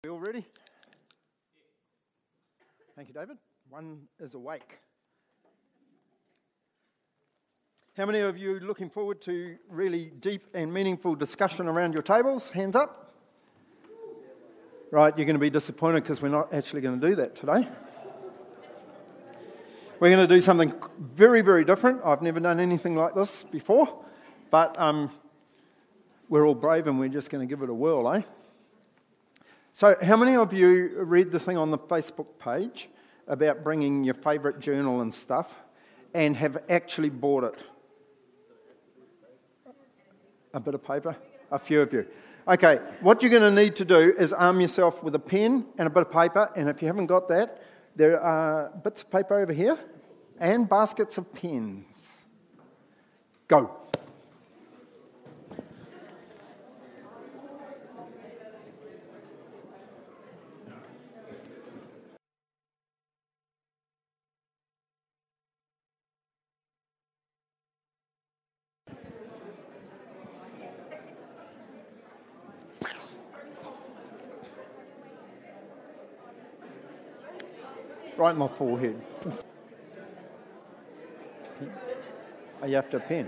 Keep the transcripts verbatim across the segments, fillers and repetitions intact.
We all ready? Thank you, David. One is awake. How many of you are looking forward to really deep and meaningful discussion around your tables? Hands up. Right, you're going to be disappointed because we're not actually going to do that today. We're going to do something very, very different. I've never done anything like this before, but um, we're all brave and we're just going to give it a whirl, eh? So how many of you read the thing on the Facebook page about bringing your favourite journal and stuff and have actually bought it? A bit of paper? A few of you. Okay, what you're going to need to do is arm yourself with a pen and a bit of paper, and if you haven't got that, there are bits of paper over here and baskets of pens. Go. Right in my forehead. Oh, you have to have a pen.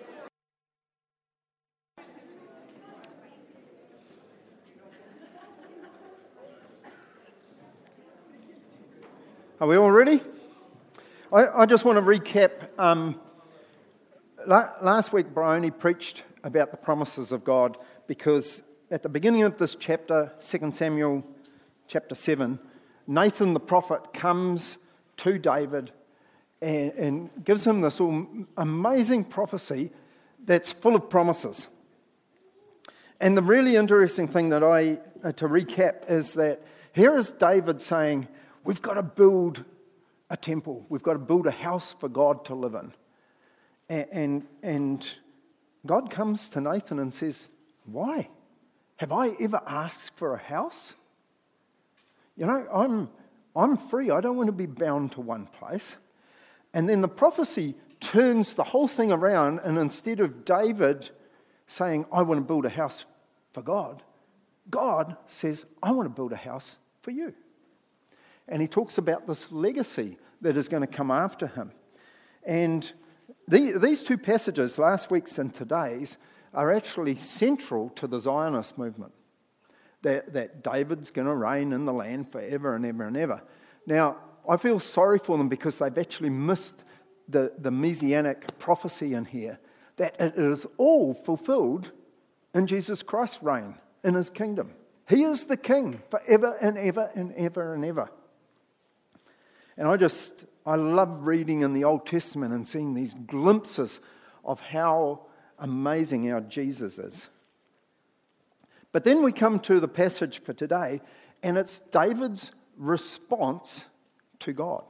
Are we all ready? I, I just want to recap. Um, la- last week, Bryony preached about the promises of God because at the beginning of this chapter, Second Samuel chapter seven, Nathan the prophet comes to David and, and gives him this amazing prophecy that's full of promises. And the really interesting thing that I, uh, to recap, is that here is David saying, we've got to build a temple. We've got to build a house for God to live in. And, and, and God comes to Nathan and says, why? Have I ever asked for a house? You know, I'm I'm free. I don't want to be bound to one place. And then the prophecy turns the whole thing around, and instead of David saying, I want to build a house for God, God says, I want to build a house for you. And he talks about this legacy that is going to come after him. And the, these two passages, last week's and today's, are actually central to the Zionist movement. That, that David's going to reign in the land forever and ever and ever. Now, I feel sorry for them because they've actually missed the, the messianic prophecy in here, that it is all fulfilled in Jesus Christ's reign, in his kingdom. He is the king forever and ever and ever and ever. And I just, I love reading in the Old Testament and seeing these glimpses of how amazing our Jesus is. But then we come to the passage for today, and it's David's response to God.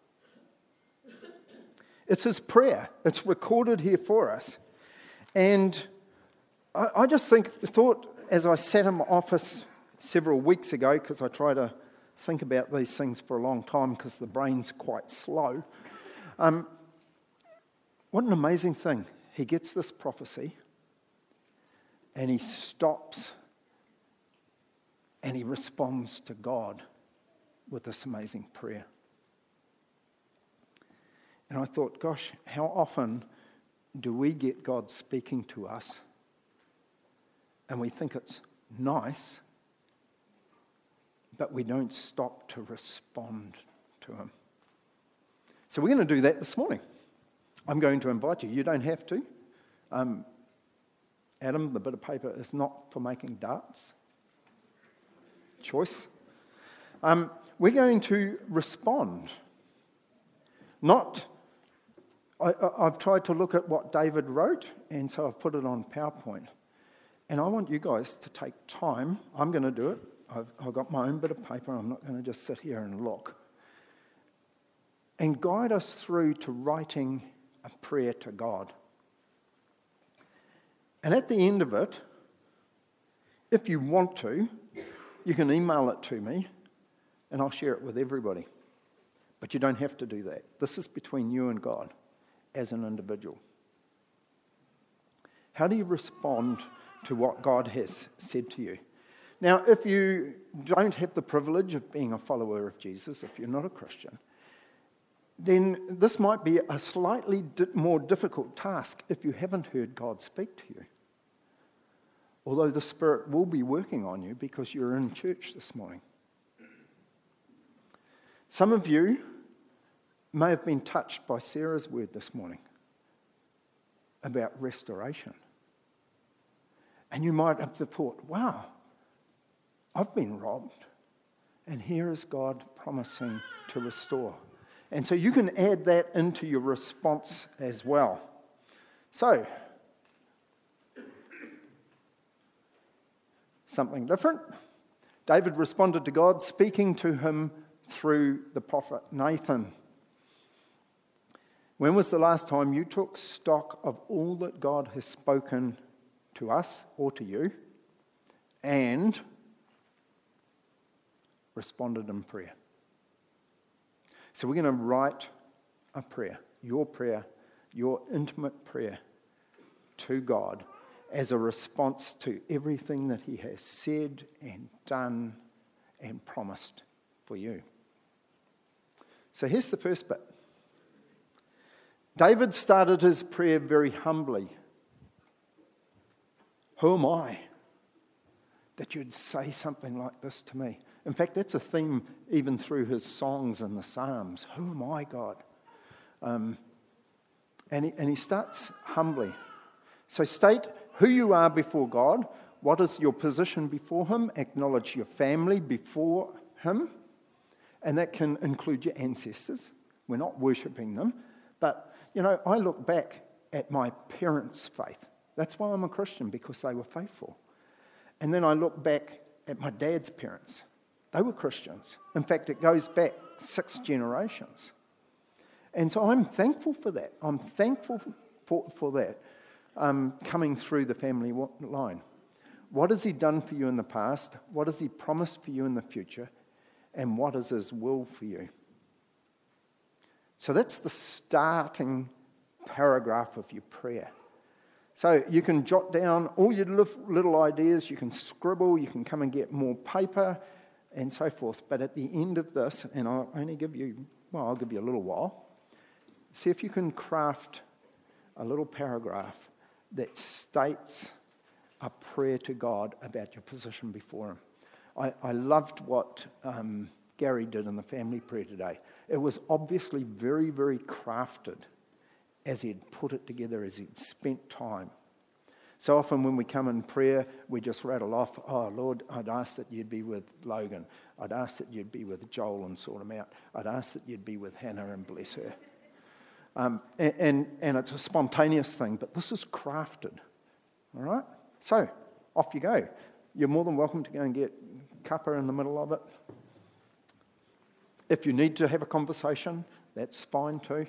It's his prayer. It's recorded here for us. And I, I just think, thought, as I sat in my office several weeks ago, because I try to think about these things for a long time because the brain's quite slow, um, what an amazing thing. He gets this prophecy, and he stops and he responds to God with this amazing prayer. And I thought, gosh, how often do we get God speaking to us and we think it's nice, but we don't stop to respond to him? So we're going to do that this morning. I'm going to invite you. You don't have to. Um, Adam, the bit of paper is not for making darts. Choice. Um, we're going to respond. Not, I, I've tried to look at what David wrote, and so I've put it on PowerPoint. And I want you guys to take time. I'm going to do it. I've, I've got my own bit of paper. I'm not going to just sit here and look. And guide us through to writing a prayer to God. And at the end of it, if you want to, you can email it to me and I'll share it with everybody. But you don't have to do that. This is between you and God as an individual. How do you respond to what God has said to you? Now, if you don't have the privilege of being a follower of Jesus, if you're not a Christian, then this might be a slightly di- more difficult task if you haven't heard God speak to you. Although the Spirit will be working on you because you're in church this morning. Some of you may have been touched by Sarah's word this morning about restoration. And you might have the thought, wow, I've been robbed. And here is God promising to restore. And so you can add that into your response as well. So, something different. David responded to God, speaking to him through the prophet Nathan. When was the last time you took stock of all that God has spoken to us or to you and responded in prayer? So we're going to write a prayer, your prayer, your intimate prayer to God as a response to everything that he has said and done and promised for you. So here's the first bit. David started his prayer very humbly. Who am I that you'd say something like this to me? In fact, that's a theme even through his songs and the Psalms. Who am I, God? Um, and, he, and he starts humbly. So state who you are before God. What is your position before him? Acknowledge your family before him. And that can include your ancestors. We're not worshipping them. But, you know, I look back at my parents' faith. That's why I'm a Christian, because they were faithful. And then I look back at my dad's parents. They were Christians. In fact, it goes back six generations. And so I'm thankful for that. I'm thankful for, for that um, coming through the family line. What has he done for you in the past? What has he promised for you in the future? And what is his will for you? So that's the starting paragraph of your prayer. So you can jot down all your little ideas, you can scribble, you can come and get more paper and so forth. But at the end of this, and I'll only give you, well, I'll give you a little while, see if you can craft a little paragraph that states a prayer to God about your position before him. I, I loved what um, Gary did in the family prayer today. It was obviously very, very crafted as he'd put it together, as he'd spent time. So often when we come in prayer, we just rattle off, oh, Lord, I'd ask that you'd be with Logan. I'd ask that you'd be with Joel and sort him out. I'd ask that you'd be with Hannah and bless her. Um, and, and, and it's a spontaneous thing, but this is crafted. All right? So, off you go. You're more than welcome to go and get cuppa in the middle of it. If you need to have a conversation, that's fine too.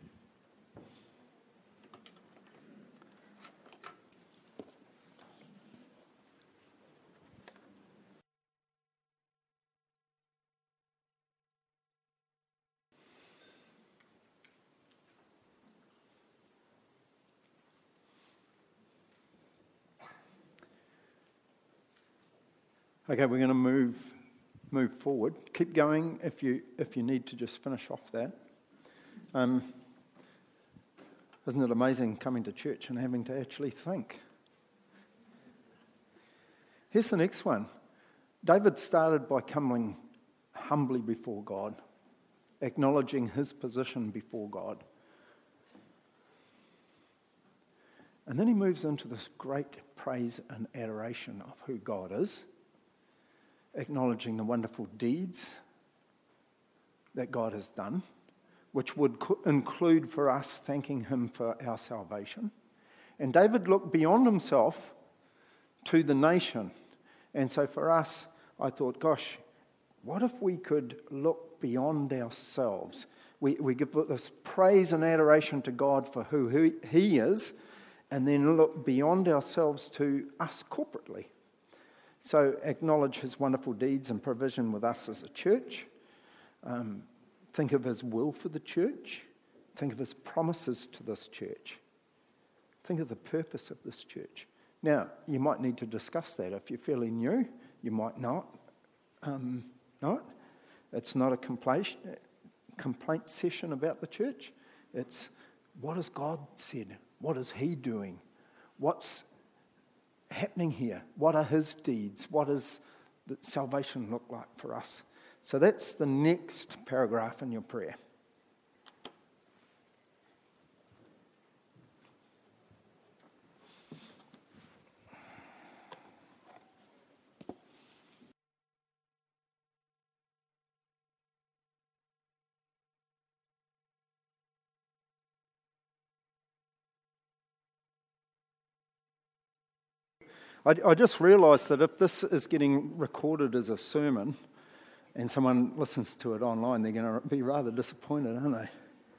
Okay, we're going to move move forward. Keep going if you if you need to just finish off that. Um, isn't it amazing coming to church and having to actually think? Here's the next one. David started by coming humbly before God, acknowledging his position before God. And then he moves into this great praise and adoration of who God is, acknowledging the wonderful deeds that God has done, which would co- include for us thanking him for our salvation. And David looked beyond himself to the nation. And so for us, I thought, gosh, what if we could look beyond ourselves? We, we give this praise and adoration to God for who he, he is, and then look beyond ourselves to us corporately. So acknowledge his wonderful deeds and provision with us as a church. Um, think of his will for the church. Think of his promises to this church. Think of the purpose of this church. Now, you might need to discuss that if you're fairly new You might not um, not. It's not a complaint, complaint session about the church. It's what has God said? What is He doing? What's happening here? What are His deeds? What does the salvation look like for us? So that's the next paragraph in your prayer. I, I just realised that if this is getting recorded as a sermon and someone listens to it online, they're going to be rather disappointed, aren't they?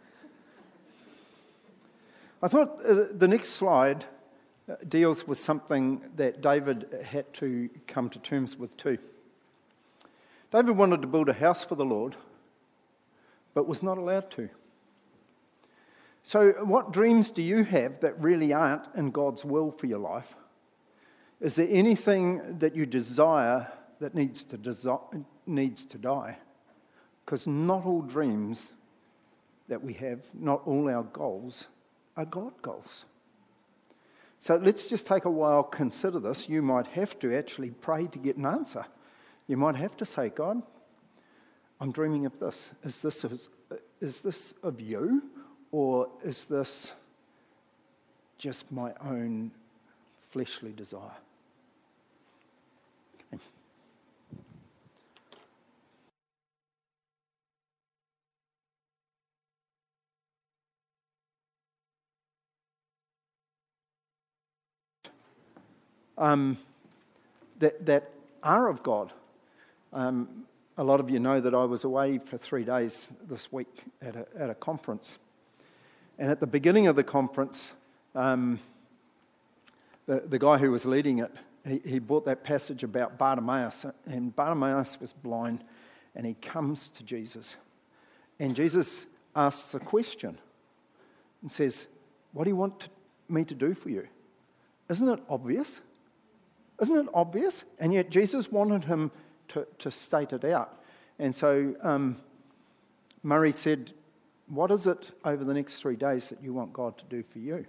I thought uh, the next slide deals with something that David had to come to terms with too. David wanted to build a house for the Lord, but was not allowed to. So what dreams do you have that really aren't in God's will for your life? Is there anything that you desire that needs to desi- needs to die? Because not all dreams that we have, not all our goals, are God goals. So let's just take a while, consider this. You might have to actually pray to get an answer. You might have to say, God, I'm dreaming of this. Is this, is this of you, or is this just my own fleshly desire? Um, that, that are of God. Um, a lot of you know that I was away for three days this week at a, at a conference. And at the beginning of the conference, um, the, the guy who was leading it, he, he brought that passage about Bartimaeus. And Bartimaeus was blind, and he comes to Jesus. And Jesus asks a question and says, what do you want to, me to do for you? Isn't it obvious? Isn't it obvious? And yet Jesus wanted him to, to state it out. And so um, Murray said, what is it over the next three days that you want God to do for you?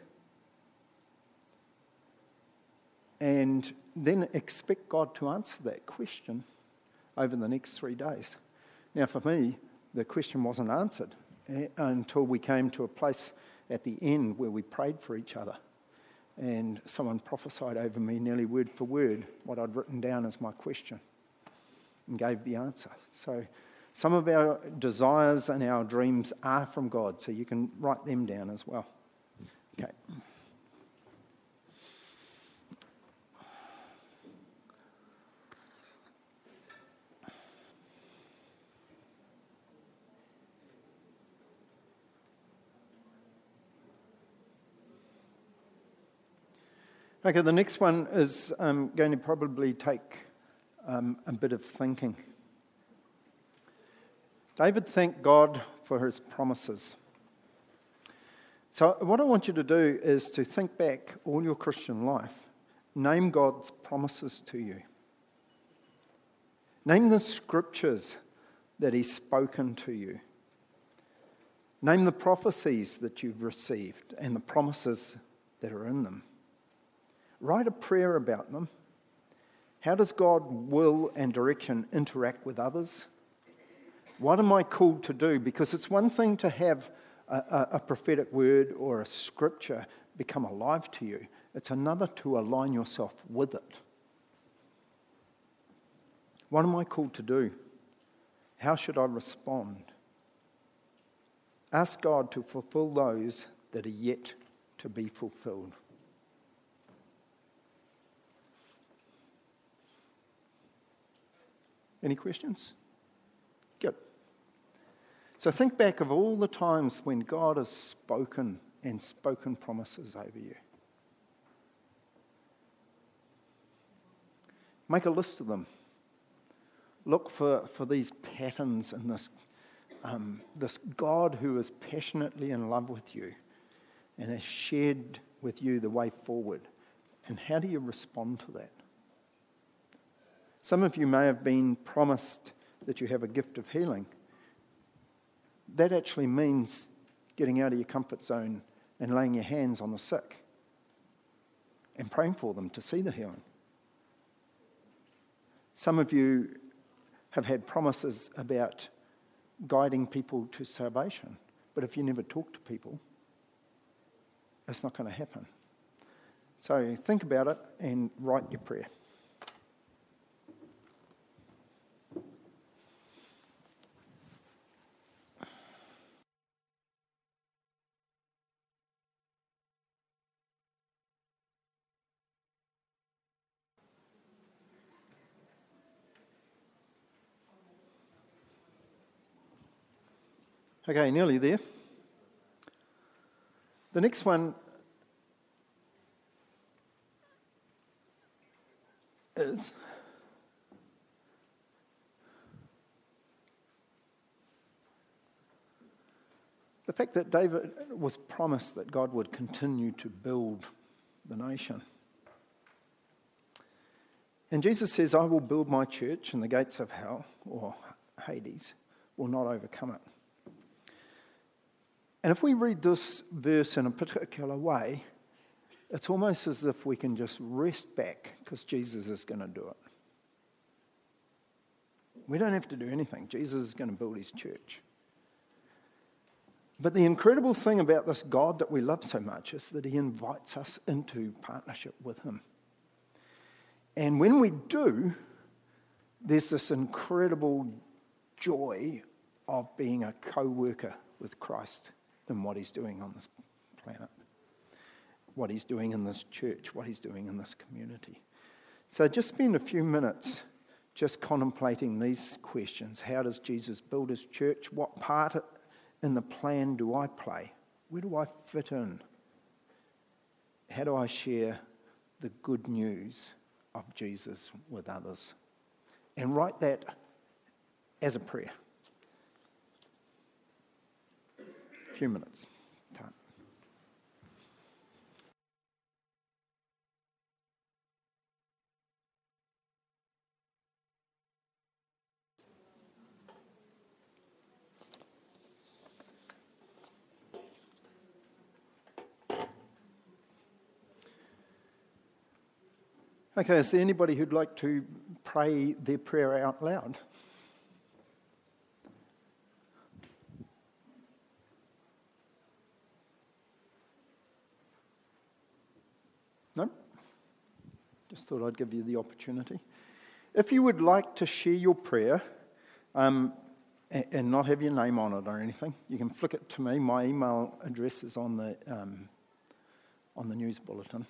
And then expect God to answer that question over the next three days. Now for me, the question wasn't answered until we came to a place at the end where we prayed for each other. And someone prophesied over me nearly word for word what I'd written down as my question and gave the answer. So some of our desires and our dreams are from God, so you can write them down as well. Okay. Okay, the next one is um, going to probably take um, a bit of thinking. David thanked God for his promises. So what I want you to do is to think back all your Christian life. Name God's promises to you. Name the scriptures that He's spoken to you. Name the prophecies that you've received and the promises that are in them. Write a prayer about them. How does God's will and direction interact with others? What am I called to do? Because it's one thing to have a, a, a prophetic word or a scripture become alive to you. It's another to align yourself with it. What am I called to do? How should I respond? Ask God to fulfill those that are yet to be fulfilled. Any questions? Good. So think back of all the times when God has spoken and spoken promises over you. Make a list of them. Look for, for these patterns in this, um, this God who is passionately in love with you and has shared with you the way forward. And how do you respond to that? Some of you may have been promised that you have a gift of healing. That actually means getting out of your comfort zone and laying your hands on the sick and praying for them to see the healing. Some of you have had promises about guiding people to salvation, but if you never talk to people, it's not going to happen. So think about it and write your prayer. Okay, nearly there. The next one is the fact that David was promised that God would continue to build the nation. And Jesus says, I will build my church and the gates of hell, or Hades, will not overcome it. And if we read this verse in a particular way, it's almost as if we can just rest back because Jesus is going to do it. We don't have to do anything. Jesus is going to build his church. But the incredible thing about this God that we love so much is that he invites us into partnership with him. And when we do, there's this incredible joy of being a co-worker with Christ in what he's doing on this planet, what he's doing in this church, what he's doing in this community. So just spend a few minutes just contemplating these questions. How does Jesus build his church? What part in the plan do I play? Where do I fit in? How do I share the good news of Jesus with others? And write that as a prayer. A few minutes. Time. Okay, is there anybody who'd like to pray their prayer out loud? No? Just thought I'd give you the opportunity. If you would like to share your prayer um, and, and not have your name on it or anything, you can flick it to me. My email address is on the um, on the news bulletin.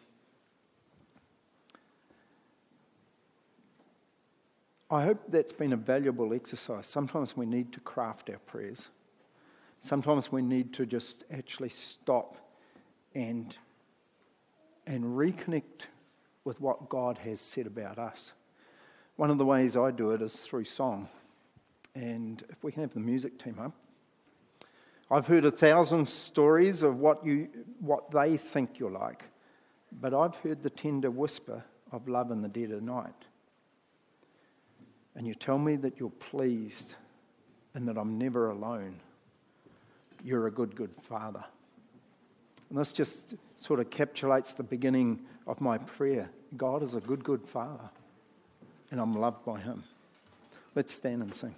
I hope that's been a valuable exercise. Sometimes we need to craft our prayers. Sometimes we need to just actually stop and and reconnect with what God has said about us. One of the ways I do it is through song. And if we can have the music team up. I've heard a thousand stories of what you what they think you're like, but I've heard the tender whisper of love in the dead of night. And you tell me that you're pleased and that I'm never alone. You're a good, good Father. And this just sort of encapsulates the beginning of my prayer. God is a good, good Father, and I'm loved by him. Let's stand and sing.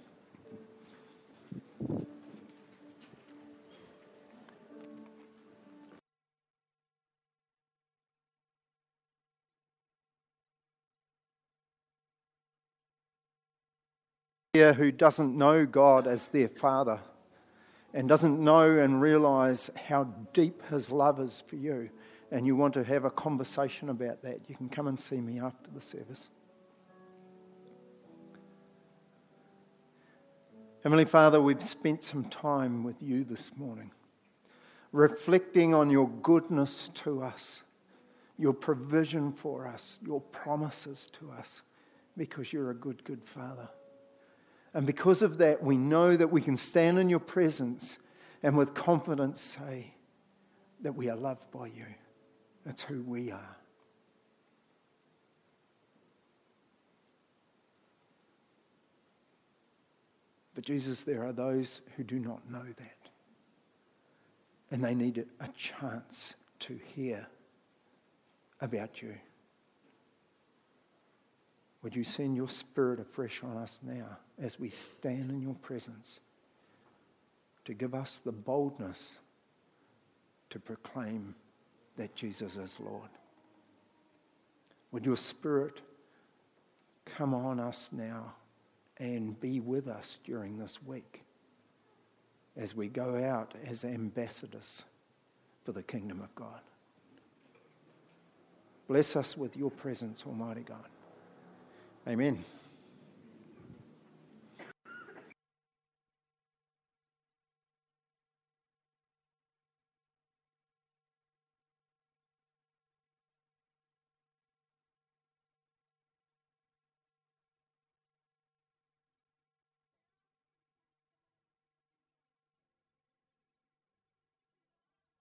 Who doesn't know God as their Father and doesn't know and realise how deep his love is for you, and you want to have a conversation about that, you can come and see me after the service. Heavenly Father, we've spent some time with you this morning, reflecting on your goodness to us, your provision for us, your promises to us, because you're a good, good Father. And because of that, we know that we can stand in your presence and with confidence say that we are loved by you. That's who we are. But Jesus, there are those who do not know that. And they need a chance to hear about you. Would you send your Spirit afresh on us now as we stand in your presence to give us the boldness to proclaim that Jesus is Lord? Would your Spirit come on us now and be with us during this week as we go out as ambassadors for the kingdom of God? Bless us with your presence, Almighty God. Amen.